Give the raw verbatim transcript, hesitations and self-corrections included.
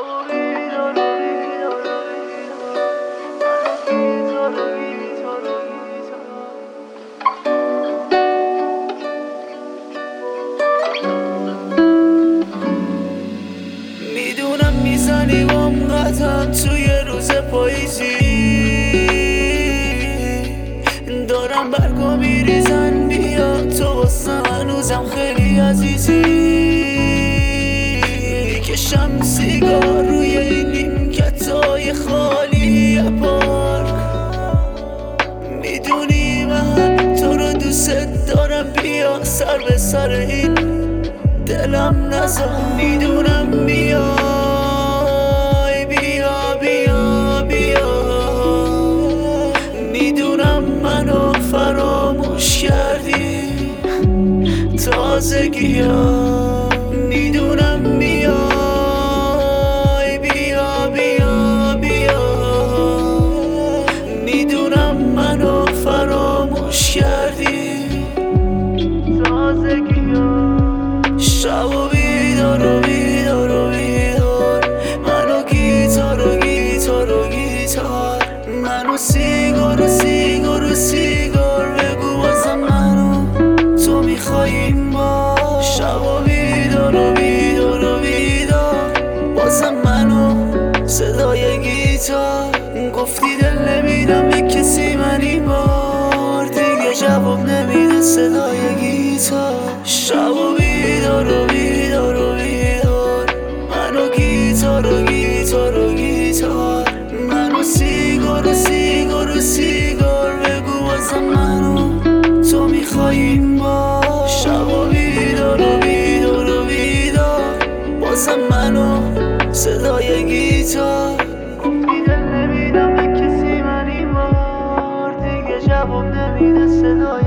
و بیدار و بیدار و بیدار، گیتار و گیتار و گیتار. میدونم میزنی بام قدم توی روز پاییزی، دارم برگا میریزن بیا تو واسه هنوزم خیلی عزیزی. کشم سیگار روی این نیمکتای خالی پارک، میدونی من تو رو دوست دارم بیا سر به سر این دلم نزار. میدونم میای بیا بیا بیا، میدونم منو فراموش کردی تازگی ها. میدونم میای بیا بیا بیا، میدونم منو فراموش کردی تازگی ها. شب و بیدار و بیدار و بیدار، منو گیتار و گیتار و گیتار، منو سیگار و سیگار و سیگار، بگو بازم منو تو میخوای این بار. شب و بیدار و بیدار و بیدار، بازم منو صدای گیتار، گفتی دل نمیدم به کسی من این بار، دیگه جواب نمیده صدای گیتار. شب و بیدار و بیدار و بیدار، منو گیتار و گیتار و گیتار، منو سیگار و سیگار و سیگار، بگو بازم منو تو میخوای این بار. شب و بیدار و بیدار و بیدار، بازم منو صدای گیتار، گفتی دل نمیدم به کسی من این بار، دیگه جواب نمیده صدای